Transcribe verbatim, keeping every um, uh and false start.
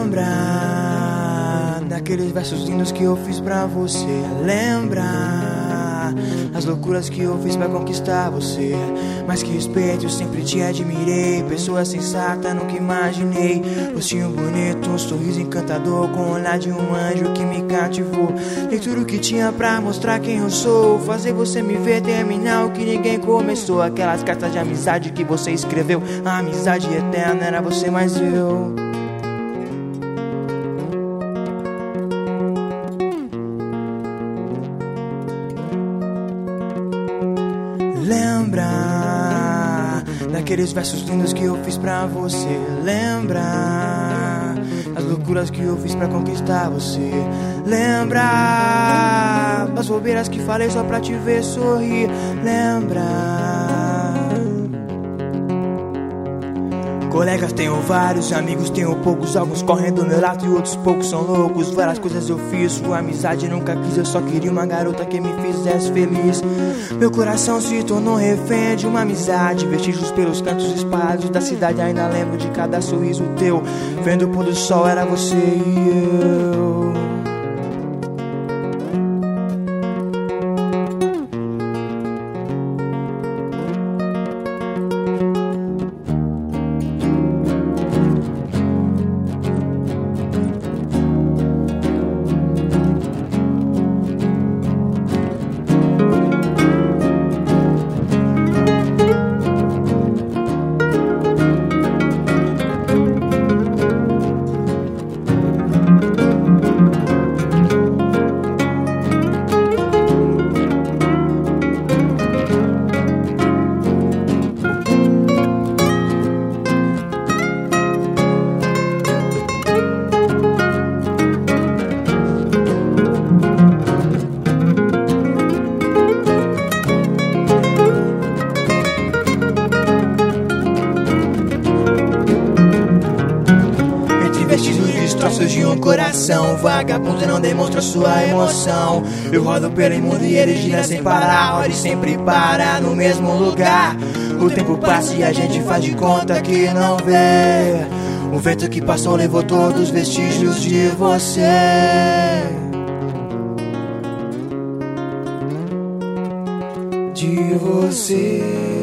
Lembra daqueles versos lindos que eu fiz pra você. Lembra as loucuras que eu fiz pra conquistar você. Mas que respeito, eu sempre te admirei. Pessoa sensata, nunca imaginei. Rostinho bonito, um sorriso encantador, com o olhar de um anjo que me cativou. Dei tudo que tinha pra mostrar quem eu sou, fazer você me ver terminar o que ninguém começou. Aquelas cartas de amizade que você escreveu, a amizade eterna era você mais eu. Lembra daqueles versos lindos que eu fiz pra você. Lembra as loucuras que eu fiz pra conquistar você. Lembra das bobeiras que falei só pra te ver sorrir. Lembra. Colegas tenho vários, amigos tenho poucos. Alguns correm do meu lado e outros poucos são loucos. Várias coisas eu fiz, sua amizade nunca quis. Eu só queria uma garota que me fizesse feliz. Meu coração se tornou refém de uma amizade. Vestígios pelos cantos espalhados da cidade. Ainda lembro de cada sorriso teu. Vendo o pôr do sol era você e eu. Destroços de um coração vagabundo, não demonstra sua emoção. Eu rodo pelo mundo e ele gira sem parar. Roda e sempre para no mesmo lugar. O tempo passa e a gente faz de conta que não vê. O vento que passou levou todos os vestígios de você. De você.